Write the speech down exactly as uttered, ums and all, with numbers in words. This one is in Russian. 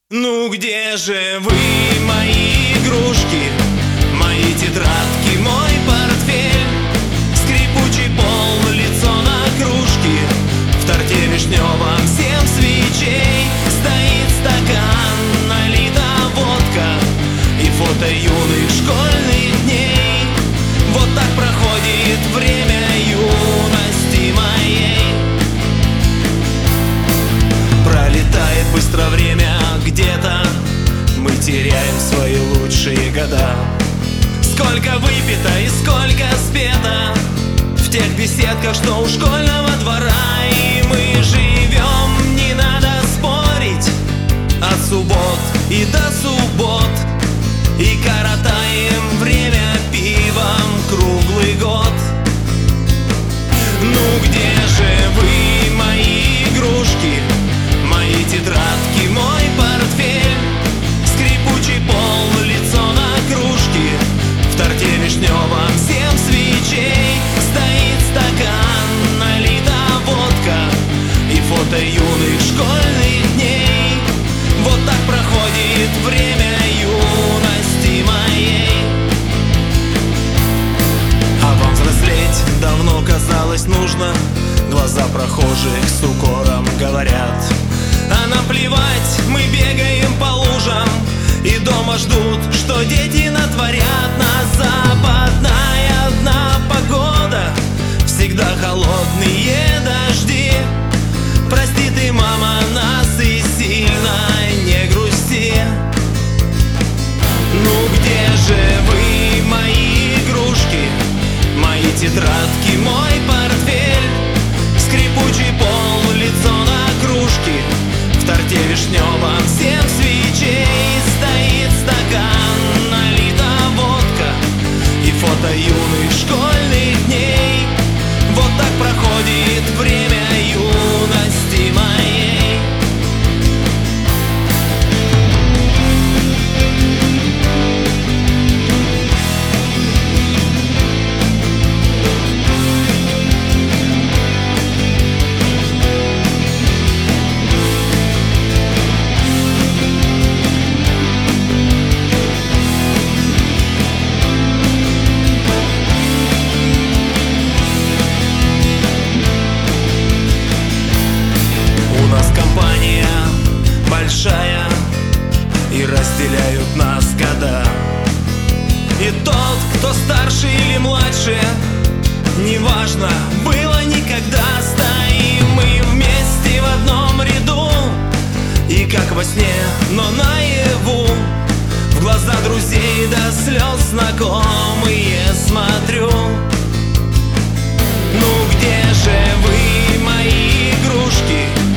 Ну где же вы, мои игрушки, мои тетрадки, мой портфель? Скрипучий пол, лицо на кружке, в торте вишневом семь свечей. Стоит стакан, налита водка и фото юных школьных дней. Вот так проходит время юности моей. Пролетает быстро время, где-то мы теряем свои лучшие года. Сколько выпито и сколько спето в тех беседках, что у школьного двора. И мы живем, не надо спорить, от суббот и до суббот, и коротаем время пивом круглый год. Ну где же вы, мои игрушки, мои тетрадки, мой портфель? Скрипучий пол, лицо на кружке, в торте вишневом семь свечей. Стоит стакан, налита водка и фото юных школьных дней. Вот так проходит время юности моей. А вам взрослеть давно казалось нужно, глаза прохожих с укором говорят: а нам плевать, мы бегаем по лужам, и дома ждут, что дети натворят. На западная одна погода, всегда холодные дожди. Прости ты, мама, нас и сильно не грусти. Ну где же вы, мои игрушки, мои тетрадки, мой портфель? Скрипучий пол, лицо на кружке, в торте вишневом семь свечей. Стоит стакан, налита водка и фото юных школьных дней. Вот так проходит время юности моей. Компания большая, и разделяют нас года. И тот, кто старше или младше, неважно, было никогда. Стоим мы вместе в одном ряду, и как во сне, но наяву, в глаза друзей до слез знакомые смотрю. Ну где же вы, мои игрушки,